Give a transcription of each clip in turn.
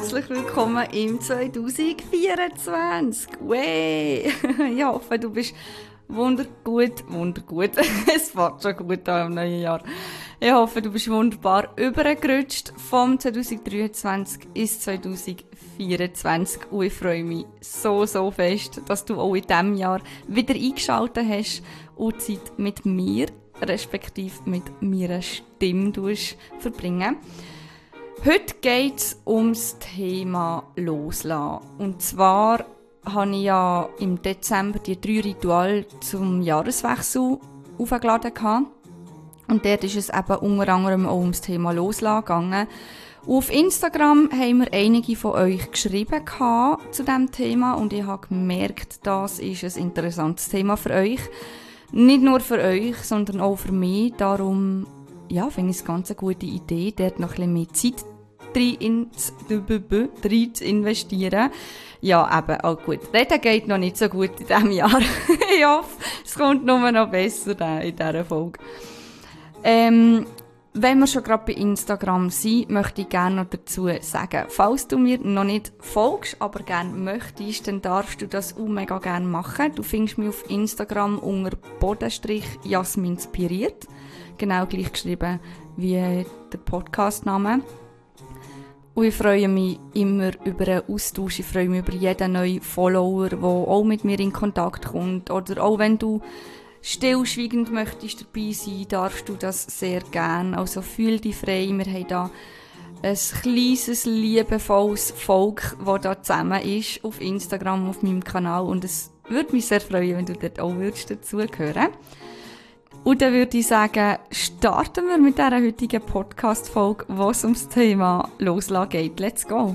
herzlich willkommen im 2024. Wey! Ich hoffe, du bist wundergut. Es fährt schon gut an im neuen Jahr. Ich hoffe, du bist wunderbar übergerutscht vom 2023 ins 2024. Und ich freue mich so fest, dass du auch in diesem Jahr wieder eingeschaltet hast und Zeit mit mir, respektive mit meiner Stimme verbringen. Heute geht es ums Thema Loslassen. Und zwar habe ich ja im Dezember die 3 Rituale zum Jahreswechsel aufgeladen. Und dort ist es eben unter anderem auch ums Thema Loslassen gegangen. Und auf Instagram haben mir einige von euch geschrieben zu diesem Thema und ich habe gemerkt, das ist ein interessantes Thema für euch. Nicht nur für euch, sondern auch für mich. Darum finde ich es ganz eine gute Idee, dort noch ein bisschen mehr Zeit rein zu investieren. Ja, eben, auch gut. Reden geht noch nicht so gut in diesem Jahr. Ich hoffe, es kommt nur noch besser in dieser Folge. Wenn wir schon gerade bei Instagram sind, möchte ich gerne noch dazu sagen, falls du mir noch nicht folgst, aber gerne möchtest, dann darfst du das auch mega gerne machen. Du findest mich auf Instagram unter _Jasminspiriert. Genau gleich geschrieben wie der Podcastname. Und ich freue mich immer über einen Austausch. Ich freue mich über jeden neuen Follower, der auch mit mir in Kontakt kommt. Oder auch wenn du stillschweigend möchtest dabei sein, darfst du das sehr gerne. Also fühl dich frei. Wir haben da ein kleines, liebevolles Volk, das da zusammen ist, auf Instagram, auf meinem Kanal. Und es würde mich sehr freuen, wenn du dort auch dazugehören. Und dann würde ich sagen, starten wir mit dieser heutigen Podcast-Folge, wo es ums Thema Loslassen geht. Let's go!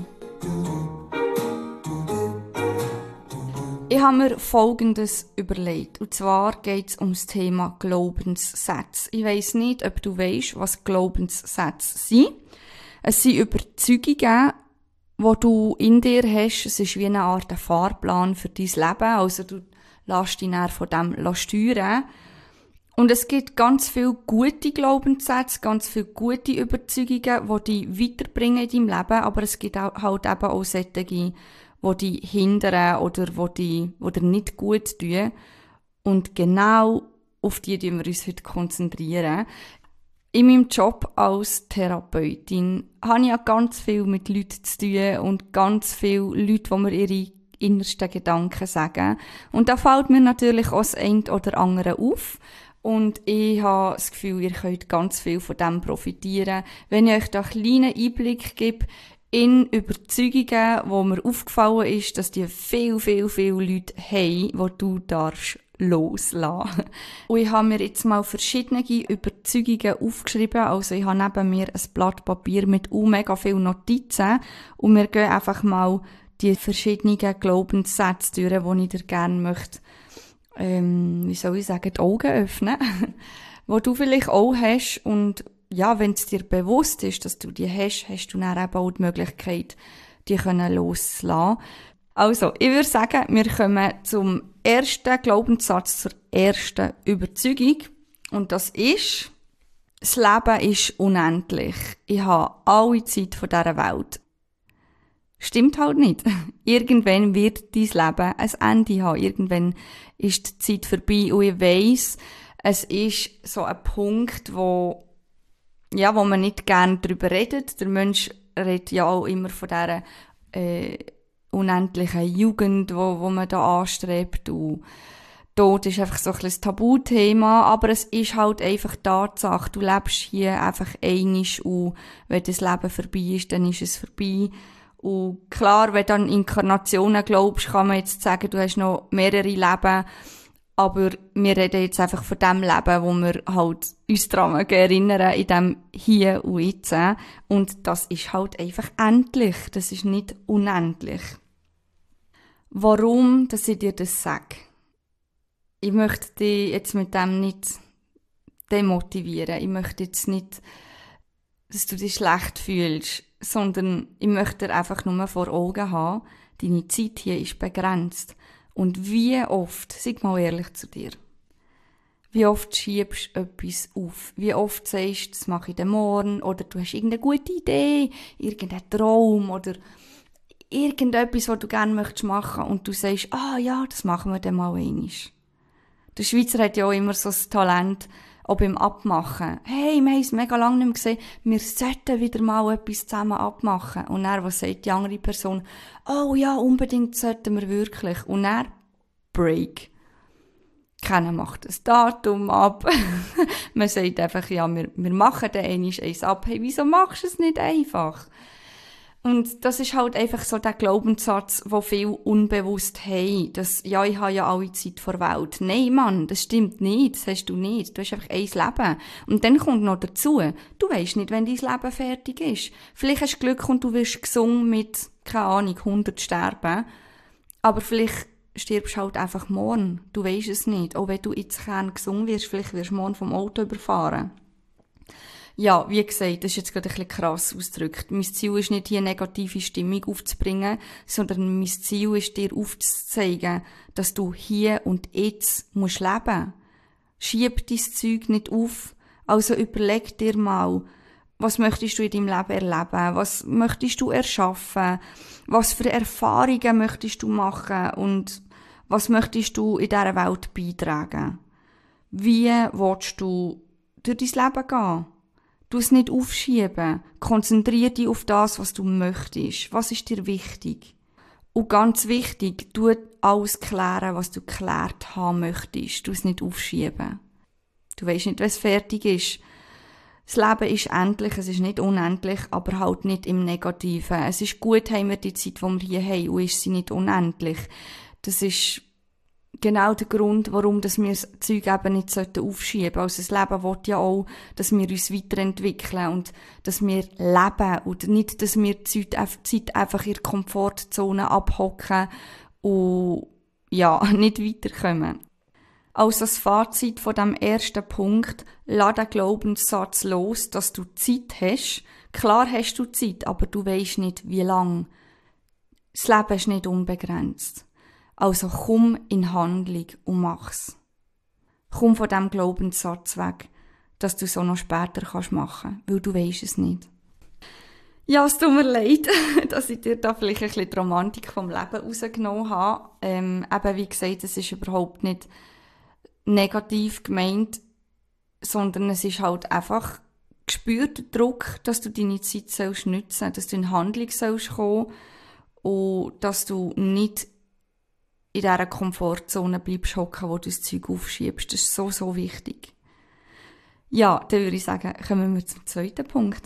Ich habe mir Folgendes überlegt. Und zwar geht es ums Thema Glaubenssätze. Ich weiss nicht, ob du weisst, was Glaubenssätze sind. Es sind Überzeugungen, die du in dir hast. Es ist wie eine Art Fahrplan für dein Leben. Also du lässt dich dann von dem steuern. Und es gibt ganz viele gute Glaubenssätze, ganz viele gute Überzeugungen, die dich weiterbringen in deinem Leben. Aber es gibt halt eben auch solche, die dich hindern oder die dir nicht gut tun. Und genau auf die wir uns heute konzentrieren. In meinem Job als Therapeutin habe ich ja ganz viel mit Leuten zu tun und ganz viele Leute, die mir ihre innersten Gedanken sagen. Und da fällt mir natürlich auch das eine oder andere auf. Und ich habe das Gefühl, ihr könnt ganz viel von dem profitieren, wenn ich euch da einen kleinen Einblick gebe in Überzeugungen, wo mir aufgefallen ist, dass die viel Leute haben, die du darfst loslassen. Und ich habe mir jetzt mal verschiedene Überzeugungen aufgeschrieben. Also ich habe neben mir ein Blatt Papier mit mega vielen Notizen und wir gehen einfach mal die verschiedenen Glaubenssätze durch, die ich dir gerne möchte die Augen öffnen, wo du vielleicht auch hast. Und ja, wenn es dir bewusst ist, dass du die hast, hast du dann eben auch die Möglichkeit, die loszulassen. Also, ich würde sagen, wir kommen zum ersten Glaubenssatz, zur ersten Überzeugung. Und das ist, das Leben ist unendlich. Ich habe alle Zeit von dieser Welt. Stimmt halt nicht. Irgendwann wird dein Leben ein Ende haben. Irgendwann ist die Zeit vorbei. Und ich weiss, es ist so ein Punkt, wo man nicht gerne darüber redet. Der Mensch redet ja auch immer von dieser unendlichen Jugend, wo man da anstrebt. Und Tod ist einfach so ein bisschen das Tabuthema. Aber es ist halt einfach Tatsache. Du lebst hier einfach einmal und wenn das Leben vorbei ist, dann ist es vorbei. Und klar, wenn du an Inkarnationen glaubst, kann man jetzt sagen, du hast noch mehrere Leben. Aber wir reden jetzt einfach von dem Leben, wo wir halt uns daran erinnern, in dem Hier und Jetzt. Und das ist halt einfach endlich. Das ist nicht unendlich. Warum, dass ich dir das sage? Ich möchte dich jetzt mit dem nicht demotivieren. Ich möchte jetzt nicht, dass du dich schlecht fühlst, sondern ich möchte dir einfach nur vor Augen haben, deine Zeit hier ist begrenzt. Und wie oft, sag mal ehrlich zu dir, wie oft schiebst du etwas auf? Wie oft sagst du, das mache ich dann morgen? Oder du hast irgendeine gute Idee, irgendeinen Traum oder irgendetwas, was du gerne möchtest machen und du sagst, ja, das machen wir dann mal einmal. Der Schweizer hat ja auch immer so das Talent, auch beim Abmachen. Hey, wir haben es mega lange nicht mehr gesehen, wir sollten wieder mal etwas zusammen abmachen. Und dann, was sagt die andere Person? Oh ja, unbedingt sollten wir wirklich. Und dann, Break. Keiner macht das Datum ab. Man sagt einfach, ja, wir machen dann eins ab. Hey, wieso machst du es nicht einfach? Und das ist halt einfach so der Glaubenssatz, den viele unbewusst haben, dass, ja, ich habe ja alle Zeit vor der Welt. Nein, Mann, das stimmt nicht, das hast du nicht. Du hast einfach ein Leben. Und dann kommt noch dazu, du weisst nicht, wenn dein Leben fertig ist. Vielleicht hast du Glück und du wirst gesungen mit, keine Ahnung, 100 Sterben. Aber vielleicht stirbst du halt einfach morgen. Du weisst es nicht. Auch wenn du jetzt gern gesungen wirst, vielleicht wirst du morgen vom Auto überfahren. Ja, wie gesagt, das ist jetzt gerade ein bisschen krass ausgedrückt. Mein Ziel ist nicht, hier eine negative Stimmung aufzubringen, sondern mein Ziel ist, dir aufzuzeigen, dass du hier und jetzt musst leben. Schieb dein Zeug nicht auf. Also überleg dir mal, was möchtest du in deinem Leben erleben? Was möchtest du erschaffen? Was für Erfahrungen möchtest du machen? Und was möchtest du in dieser Welt beitragen? Wie willst du durch dein Leben gehen? Du es nicht aufschieben. Konzentrier dich auf das, was du möchtest. Was ist dir wichtig? Und ganz wichtig, tu alles klären, was du geklärt haben möchtest. Du es nicht aufschieben. Du weisst nicht, wenn es fertig ist. Das Leben ist endlich, es ist nicht unendlich, aber halt nicht im Negativen. Es ist gut, haben wir die Zeit, die wir hier haben, und ist sie nicht unendlich. Das ist genau der Grund, warum wir das Zeug eben nicht aufschieben sollten. Also das Leben will ja auch, dass wir uns weiterentwickeln und dass wir leben und nicht, dass wir die Zeit einfach in der Komfortzone abhocken und ja, nicht weiterkommen. Also das Fazit von dem ersten Punkt, lass den Glaubenssatz los, dass du Zeit hast. Klar hast du Zeit, aber du weisst nicht, wie lang. Das Leben ist nicht unbegrenzt. Also komm in Handlung und mach's. Komm von diesem Glaubenssatz weg, dass du es auch noch später machen kannst, weil du weisst es nicht. Ja, es tut mir leid, dass ich dir da vielleicht ein bisschen die Romantik vom Leben rausgenommen habe. Eben wie gesagt, es ist überhaupt nicht negativ gemeint, sondern es ist halt einfach gespürter Druck, dass du deine Zeit sollst nutzen, dass du in Handlung sollst kommen und dass du nicht in dieser Komfortzone bleibst hocken, wo du das Zeug aufschiebst. Das ist so, so wichtig. Ja, dann würde ich sagen, kommen wir zum zweiten Punkt.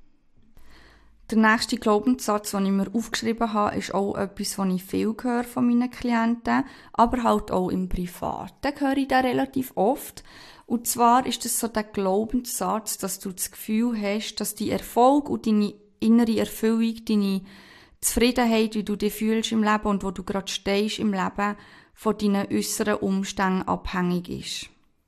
Der nächste Glaubenssatz, den ich mir aufgeschrieben habe, ist auch etwas, was ich viel höre von meinen Klienten, aber halt auch im Privaten höre ich den relativ oft. Und zwar ist das so der Glaubenssatz, dass du das Gefühl hast, dass dein Erfolg und deine innere Erfüllung, deine Zufriedenheit, wie du dich fühlst im Leben und wo du gerade stehst im Leben, von deinen äußeren Umständen abhängig ist.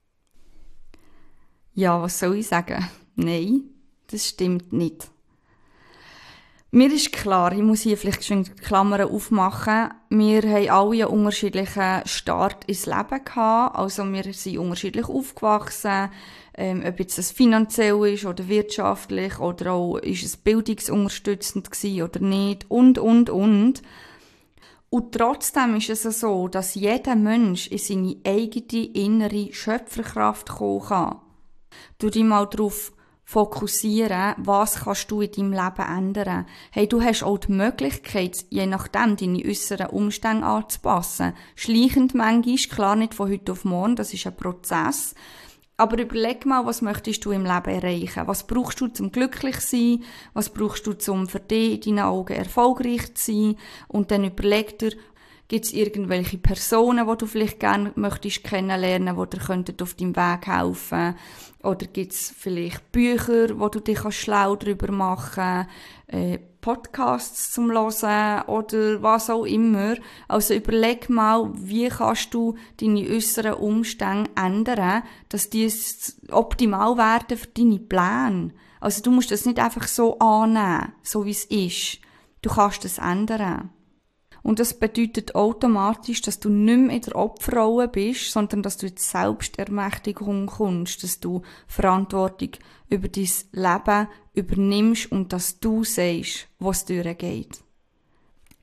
Ja, was soll ich sagen? Nein, das stimmt nicht. Mir ist klar, ich muss hier vielleicht schon Klammern aufmachen, wir haben alle einen unterschiedlichen Start ins Leben gehabt, also wir sind unterschiedlich aufgewachsen, ob jetzt das finanziell ist oder wirtschaftlich oder auch ist es bildungsunterstützend gewesen oder nicht und. Und trotzdem ist es so, dass jeder Mensch in seine eigene innere Schöpferkraft kommen kann. Du dich mal darauf fokussieren, was kannst du in deinem Leben ändern. Hey, du hast auch die Möglichkeit, je nachdem deine äußeren Umstände anzupassen. Schleichend manchmal, klar nicht von heute auf morgen, das ist ein Prozess. Aber überleg mal, was möchtest du im Leben erreichen? Was brauchst du zum glücklich sein? Was brauchst du zum für dich in deinen Augen erfolgreich zu sein? Und dann überleg dir, gibt es irgendwelche Personen, die du vielleicht gerne möchtest kennenlernen, die dir auf deinem Weg helfen? Oder gibt es vielleicht Bücher, wo du dich schlau darüber machen kannst, Podcasts zum Hören oder was auch immer. Also überleg mal, wie kannst du deine äußeren Umstände ändern, dass die optimal werden für deine Pläne. Also du musst das nicht einfach so annehmen, so wie es ist. Du kannst das ändern. Und das bedeutet automatisch, dass du nicht mehr in der Opferrolle bist, sondern dass du in die Selbstermächtigung kommst, dass du Verantwortung über dein Leben übernimmst und dass du sagst, was durchgeht.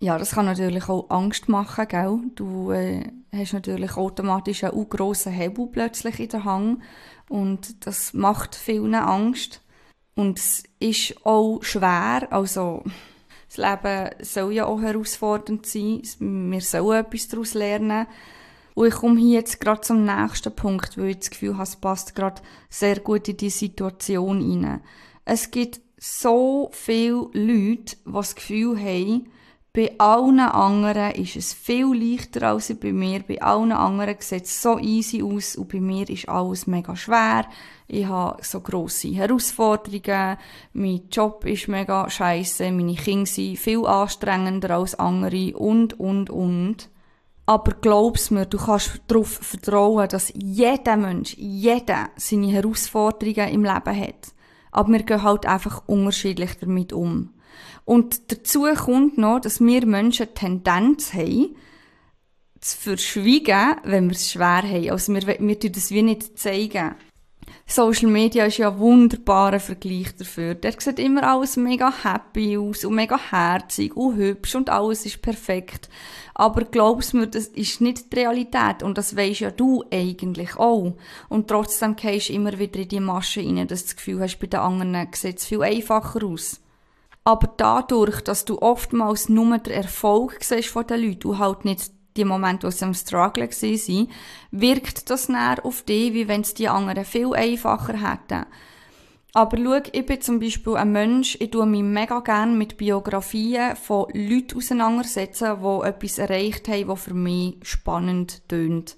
Ja, das kann natürlich auch Angst machen, gell? Du hast natürlich automatisch einen grossen Hebel plötzlich in der Hand und das macht vielen Angst. Und es ist auch schwer, also das Leben soll ja auch herausfordernd sein, wir sollen etwas daraus lernen. Und ich komme hier jetzt gerade zum nächsten Punkt, weil ich das Gefühl habe, es passt gerade sehr gut in die Situation rein. Es gibt so viele Leute, die das Gefühl haben, bei allen anderen ist es viel leichter als bei mir. Bei allen anderen sieht es so easy aus und bei mir ist alles mega schwer. Ich habe so grosse Herausforderungen, mein Job ist mega scheisse, meine Kinder sind viel anstrengender als andere und. Aber glaub's mir, du kannst darauf vertrauen, dass jeder Mensch, jeder seine Herausforderungen im Leben hat. Aber wir gehen halt einfach unterschiedlich damit um. Und dazu kommt noch, dass wir Menschen die Tendenz haben, zu verschweigen, wenn wir es schwer haben. Also wir tun das wie nicht zeigen. Social Media ist ja ein wunderbarer Vergleich dafür. Der sieht immer alles mega happy aus und mega herzig und hübsch und alles ist perfekt. Aber glaub's mir, das ist nicht die Realität und das weisst ja du eigentlich auch. Und trotzdem gehst du immer wieder in die Masche rein, dass du das Gefühl hast, bei den anderen sieht es viel einfacher aus. Aber dadurch, dass du oftmals nur den Erfolg siehst von den Leuten und halt nicht die Momente, wo sie am Struggle waren, wirkt das näher auf dich, wie wenn es die anderen viel einfacher hätten. Aber schau, ich bin zum Beispiel ein Mensch, ich tue mich mega gerne mit Biografien von Leuten auseinandersetzen, die etwas erreicht haben, was für mich spannend tönt.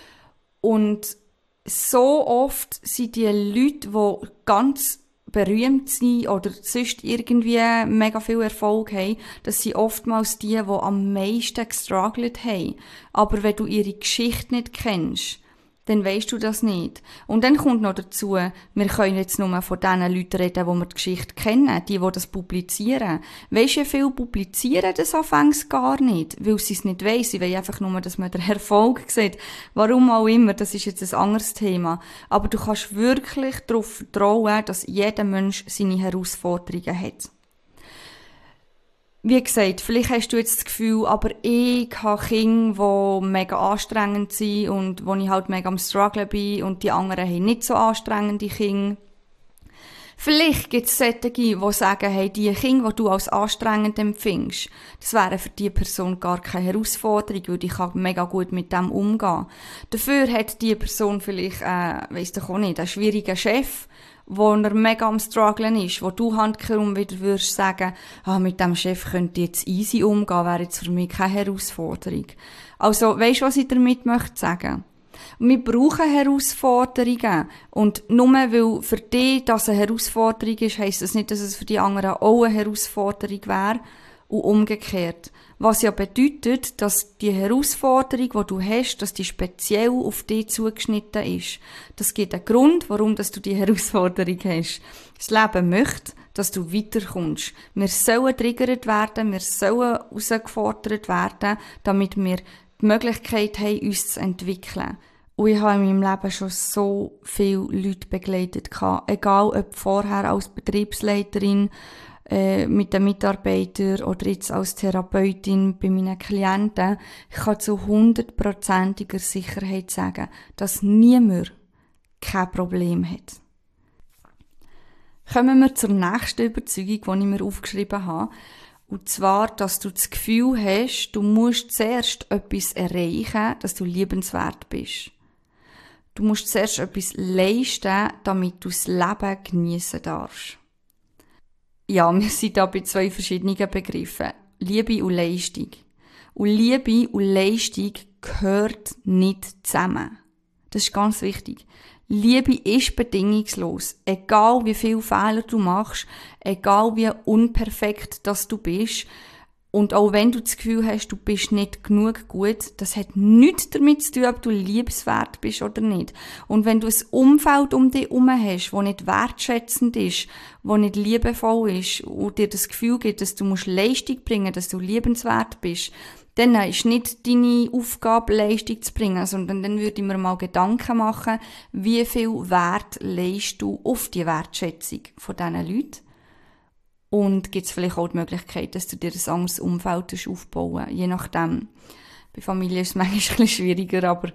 Und so oft sind die Leute, die ganz berühmt sind oder sonst irgendwie mega viel Erfolg haben, das sind oftmals die am meisten gestruggelt haben. Aber wenn du ihre Geschichte nicht kennst, dann weisst du das nicht. Und dann kommt noch dazu, wir können jetzt nur von den Leuten reden, die wir die Geschichte kennen, die das publizieren. Weisst du, wie viele publizieren das anfangs gar nicht, weil sie es nicht weiss. Sie wollen einfach nur, dass man den Erfolg sieht. Warum auch immer, das ist jetzt ein anderes Thema. Aber du kannst wirklich darauf vertrauen, dass jeder Mensch seine Herausforderungen hat. Wie gesagt, vielleicht hast du jetzt das Gefühl, aber ich habe Kinder, die mega anstrengend sind und wo ich halt mega am Struggle bin und die anderen haben nicht so anstrengende Kinder. Vielleicht gibt es solche, die sagen, hey, die Kinder, die du als anstrengend empfindest, das wäre für diese Person gar keine Herausforderung, weil die kann mega gut mit dem umgehen. Dafür hat diese Person vielleicht, weiss doch auch nicht, einen schwierigen Chef, wo er mega am Strugglen ist, wo du handkehrum wieder würdest sagen, mit dem Chef könnte ich jetzt easy umgehen, wäre jetzt für mich keine Herausforderung. Also, weisst du, was ich damit möchte sagen? Wir brauchen Herausforderungen. Und nur weil für dich das eine Herausforderung ist, heisst das nicht, dass es für die anderen auch eine Herausforderung wäre. Und umgekehrt. Was ja bedeutet, dass die Herausforderung, die du hast, dass die speziell auf dich zugeschnitten ist. Das gibt einen Grund, warum dass du die Herausforderung hast. Das Leben möchte, dass du weiterkommst. Wir sollen triggert werden, wir sollen herausgefordert werden, damit wir die Möglichkeit haben, uns zu entwickeln. Und ich habe in meinem Leben schon so viele Leute begleitet, egal ob vorher als Betriebsleiterin, mit den Mitarbeitern oder jetzt als Therapeutin bei meinen Klienten. Ich kann zu 100%iger Sicherheit sagen, dass niemand kein Problem hat. Kommen wir zur nächsten Überzeugung, die ich mir aufgeschrieben habe. Und zwar, dass du das Gefühl hast, du musst zuerst etwas erreichen, dass du liebenswert bist. Du musst zuerst etwas leisten, damit du das Leben geniessen darfst. Ja, wir sind da bei zwei verschiedenen Begriffen. Liebe und Leistung. Und Liebe und Leistung gehört nicht zusammen. Das ist ganz wichtig. Liebe ist bedingungslos. Egal wie viele Fehler du machst, egal wie unperfekt das du bist. Und auch wenn du das Gefühl hast, du bist nicht genug gut, das hat nichts damit zu tun, ob du liebenswert bist oder nicht. Und wenn du ein Umfeld um dich herum hast, das nicht wertschätzend ist, das nicht liebevoll ist und dir das Gefühl gibt, dass du Leistung bringen musst, dass du liebenswert bist, dann ist nicht deine Aufgabe, Leistung zu bringen, sondern dann würde ich mir mal Gedanken machen, wie viel Wert legst du auf die Wertschätzung von diesen Leuten. Und gibt es vielleicht auch die Möglichkeit, dass du dir ein anderes Umfeld aufbauen, je nachdem. Bei Familie ist es manchmal ein bisschen schwieriger, aber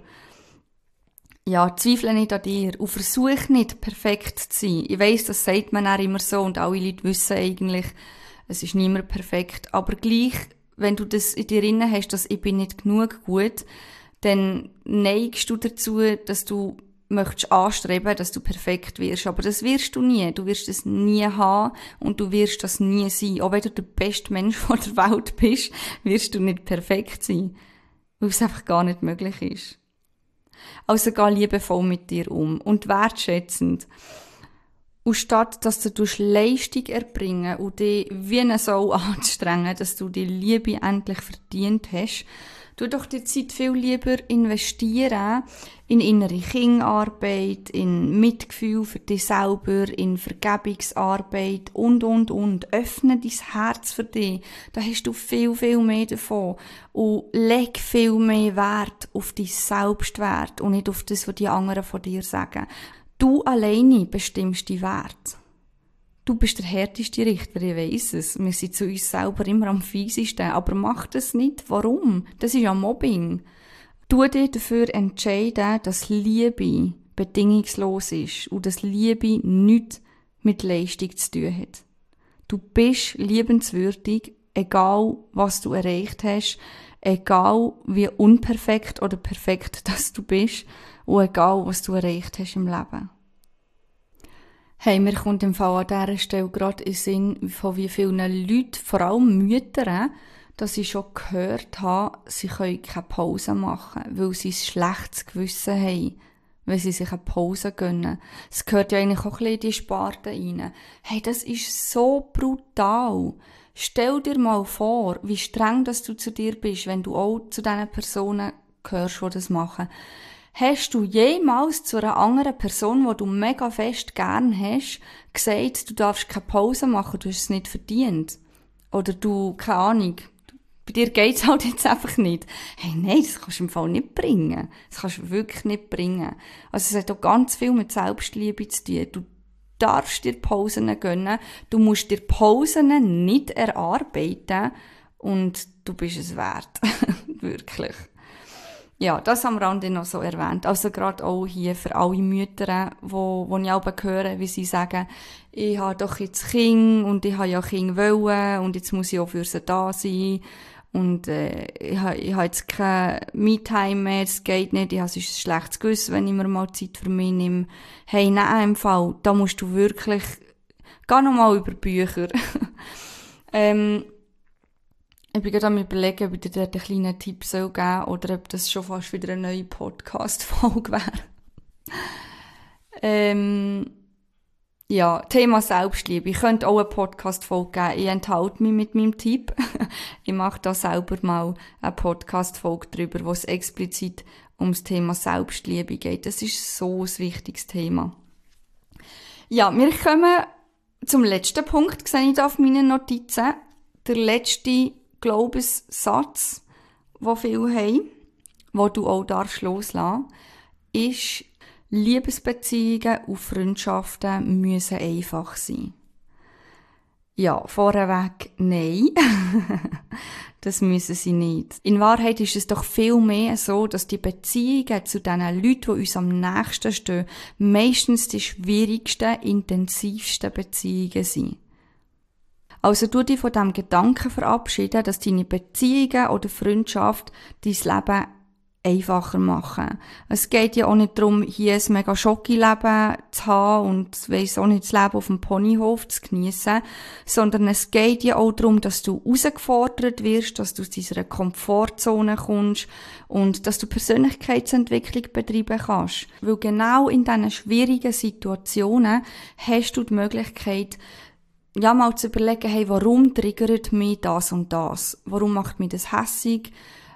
ja, zweifle nicht an dir und versuch nicht perfekt zu sein. Ich weiss, das sagt man auch immer so und alle Leute wissen eigentlich, es ist niemand perfekt. Aber gleich, wenn du das in dir drin hast, dass ich bin nicht genug gut, dann neigst du dazu, dass du möchtest anstreben, dass du perfekt wirst. Aber das wirst du nie. Du wirst es nie haben und du wirst das nie sein. Auch wenn du der beste Mensch von der Welt bist, wirst du nicht perfekt sein. Weil es einfach gar nicht möglich ist. Also geh liebevoll mit dir um und wertschätzend. Und statt, dass du Leistung erbringen und dich wie eine Sau anstrengen, dass du die Liebe endlich verdient hast, tu doch die Zeit viel lieber investieren in innere Kindarbeit, in Mitgefühl für dich selber, in Vergebungsarbeit und. Öffne dein Herz für dich. Da hast du viel, viel mehr davon. Und leg viel mehr Wert auf dein Selbstwert und nicht auf das, was die anderen von dir sagen. Du alleine bestimmst die Wert. Du bist der härteste Richter, ich weiss es. Wir sind zu uns selber immer am fiesesten. Aber mach das nicht. Warum? Das ist ja Mobbing. Tu dich dafür entscheiden, dass Liebe bedingungslos ist und dass Liebe nichts mit Leistung zu tun hat. Du bist liebenswürdig, egal was du erreicht hast, egal wie unperfekt oder perfekt das du bist und egal was du erreicht hast im Leben. Hey, mir kommt im Fall an dieser Stelle gerade in den Sinn, von wie vielen Leuten, vor allem Mütter, dass ich schon gehört habe, sie können keine Pause machen, weil sie ein schlechtes Gewissen haben, wenn sie sich eine Pause gönnen. Es gehört ja eigentlich auch ein bisschen in die Sparte rein. Hey, das ist so brutal. Stell dir mal vor, wie streng dass du zu dir bist, wenn du auch zu diesen Personen gehörst, die das machen. Hast du jemals zu einer anderen Person, die du mega fest gern hast, gesagt, du darfst keine Pause machen, du hast es nicht verdient? Oder du, keine Ahnung, bei dir geht's halt jetzt einfach nicht. Hey, nein, das kannst du im Fall nicht bringen. Das kannst du wirklich nicht bringen. Also es hat auch ganz viel mit Selbstliebe zu tun. Du darfst dir Pausen gönnen, du musst dir Pausen nicht erarbeiten und du bist es wert. Wirklich. Ja, das am Rande noch so erwähnt. Also gerade auch hier für alle Mütter, wo ich auch höre, wie sie sagen, ich habe doch jetzt Kind und ich habe ja Kind wollen und jetzt muss ich auch für sie da sein und ich habe jetzt keine Me-Time mehr, es geht nicht, ich habe sonst ein schlechtes Gewissen, wenn ich mir mal Zeit für mich nehme. Hey, nein, im Fall, da musst du wirklich, geh nochmal über Bücher. Ich bin gerade am Überlegen, ob ich dir dort einen kleinen Tipp geben soll oder ob das schon fast wieder eine neue Podcast-Folge wäre. Ja, Thema Selbstliebe. Ich könnte auch eine Podcast-Folge geben. Ich enthalte mich mit meinem Tipp. Ich mache da selber mal eine Podcast-Folge drüber, wo es explizit ums Thema Selbstliebe geht. Das ist so ein wichtiges Thema. Ja, wir kommen zum letzten Punkt, sehe ich da auf meinen Notizen. Der letzte Glaubenssatz, den viele haben, den du auch loslassen darfst, ist, Liebesbeziehungen und Freundschaften müssen einfach sein. Ja, vorweg, nein. Das müssen sie nicht. In Wahrheit ist es doch viel mehr so, dass die Beziehungen zu den Leuten, die uns am nächsten stehen, meistens die schwierigsten, intensivsten Beziehungen sind. Also tu dich von dem Gedanken verabschieden, dass deine Beziehungen oder Freundschaft dein Leben einfacher machen. Es geht ja auch nicht darum, hier ein mega Schocki-Leben zu haben und weiss auch nicht, das Leben auf dem Ponyhof zu geniessen, sondern es geht ja auch darum, dass du herausgefordert wirst, dass du aus dieser Komfortzone kommst und dass du Persönlichkeitsentwicklung betreiben kannst. Weil genau in diesen schwierigen Situationen hast du die Möglichkeit, ja, mal zu überlegen, hey, warum triggert mich das und das? Warum macht mich das hässig?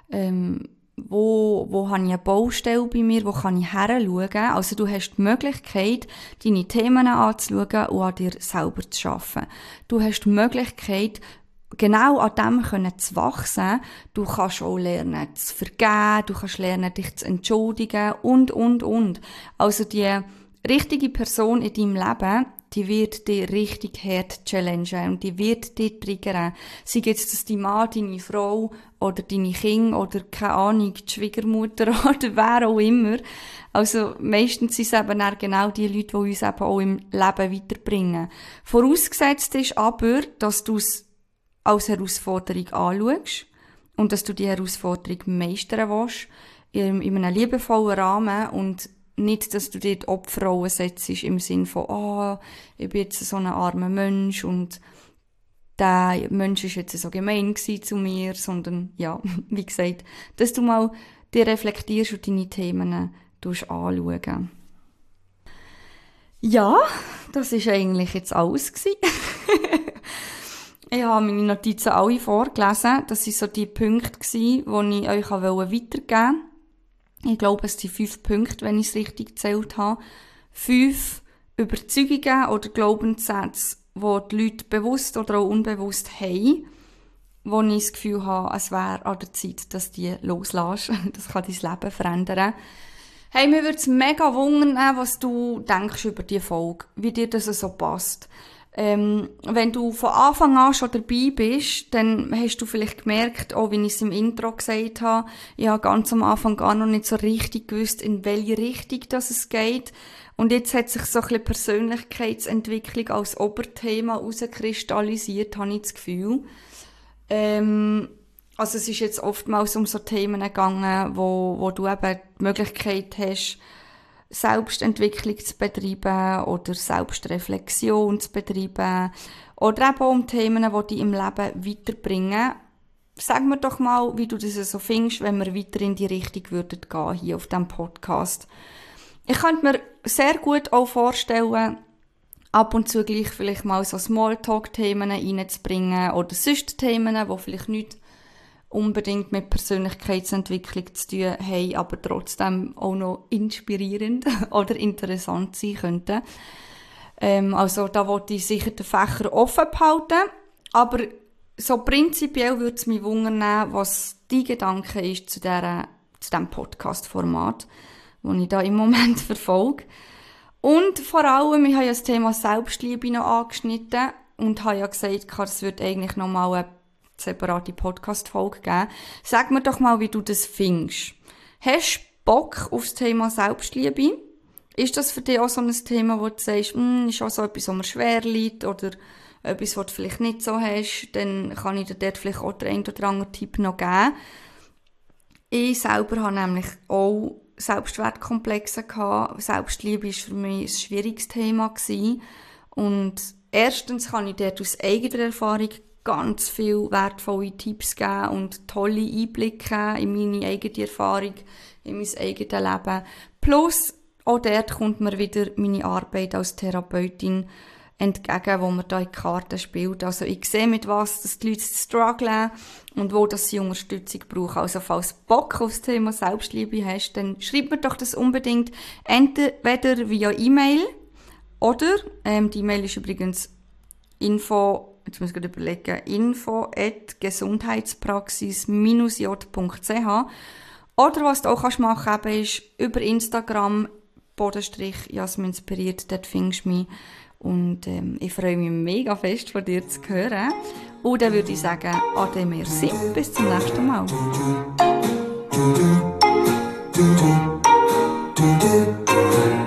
Wo habe ich eine Baustelle bei mir? Wo kann ich hinschauen? Also du hast die Möglichkeit, deine Themen anzuschauen und an dir selber zu arbeiten. Du hast die Möglichkeit, genau an dem zu wachsen. Du kannst auch lernen zu vergeben, du kannst lernen, dich zu entschuldigen und. Also die richtige Person in deinem Leben, die wird dich richtig hart challengen und die wird dich triggern. Sei jetzt das dein Mann, deine Frau oder deine Kinder oder, keine Ahnung, die Schwiegermutter oder wer auch immer. Also meistens sind es eben auch genau die Leute, die uns eben auch im Leben weiterbringen. Vorausgesetzt ist aber, dass du es als Herausforderung anschaust und dass du die Herausforderung meistern willst, in einem liebevollen Rahmen und nicht, dass du dir die Opferrolle setzt im Sinn von, ich bin jetzt so ein armer Mensch und der Mensch ist jetzt so gemein gewesen zu mir, sondern, ja, wie gesagt, dass du mal dir reflektierst und deine Themen anschauen. Ja, das ist eigentlich jetzt alles gewesen. Ich habe meine Notizen alle vorgelesen. Das waren so die Punkte, die ich euch weitergeben wollte. Ich glaube, es sind 5 Punkte, wenn ich es richtig gezählt habe. 5 Überzeugungen oder Glaubenssätze, die die Leute bewusst oder auch unbewusst haben, wo ich das Gefühl habe, es wäre an der Zeit, dass die loslässt. Das kann dein Leben verändern. Hey, mir würde es mega wundern, was du denkst über diese Folge, wie dir das so passt. Wenn du von Anfang an schon dabei bist, dann hast du vielleicht gemerkt, auch wie ich es im Intro gesagt habe, ich habe ganz am Anfang gar noch nicht so richtig gewusst, in welche Richtung das es geht. Und jetzt hat sich so ein bisschen Persönlichkeitsentwicklung als Oberthema herauskristallisiert, habe ich das Gefühl. Also es ist jetzt oftmals um so Themen gegangen, wo du eben die Möglichkeit hast, Selbstentwicklung zu betreiben oder Selbstreflexion zu betreiben oder eben um Themen, die dich im Leben weiterbringen. Sag mir doch mal, wie du das so findest, wenn wir weiter in die Richtung würden gehen hier auf diesem Podcast. Ich könnte mir sehr gut auch vorstellen, ab und zu gleich vielleicht mal so Smalltalk-Themen reinzubringen oder sonst Themen, die vielleicht nicht unbedingt mit Persönlichkeitsentwicklung zu tun haben, aber trotzdem auch noch inspirierend oder interessant sein könnten. Also da wollte ich sicher den Fächer offen behalten, aber so prinzipiell würde es mich wundern, was dein Gedanke ist zu diesem Podcast-Format, das ich da im Moment verfolge. Und vor allem, ich habe ja das Thema Selbstliebe noch angeschnitten und habe ja gesagt, es wird eigentlich noch mal eine separate Podcast-Folge geben. Sag mir doch mal, wie du das findest. Hast du Bock auf das Thema Selbstliebe? Ist das für dich auch so ein Thema, wo du sagst, ist auch so etwas, was mir schwer liegt oder etwas, was du vielleicht nicht so hast, dann kann ich dir dort vielleicht auch den einen oder anderen Tipp noch geben. Ich selber habe nämlich auch Selbstwertkomplexe gehabt. Selbstliebe war für mich ein schwieriges Thema gewesen. Und erstens kann ich dort aus eigener Erfahrung ganz viele wertvolle Tipps geben und tolle Einblicke in meine eigene Erfahrung, in mein eigenes Leben. Plus, auch dort kommt mir wieder meine Arbeit als Therapeutin entgegen, wo man da in die Karten spielt. Also ich sehe, mit was dass die Leute strugglen und wo dass sie Unterstützung brauchen. Also falls du Bock auf das Thema Selbstliebe hast, dann schreib mir doch das unbedingt entweder via E-Mail oder, die E-Mail ist übrigens info@gesundheitspraxis-j.ch. Oder was du auch machen kannst, ist über Instagram _Jasmin-inspiriert, dort findest du mich. Und ich freue mich mega fest, von dir zu hören. Und dann würde ich sagen, ade merci, bis zum nächsten Mal.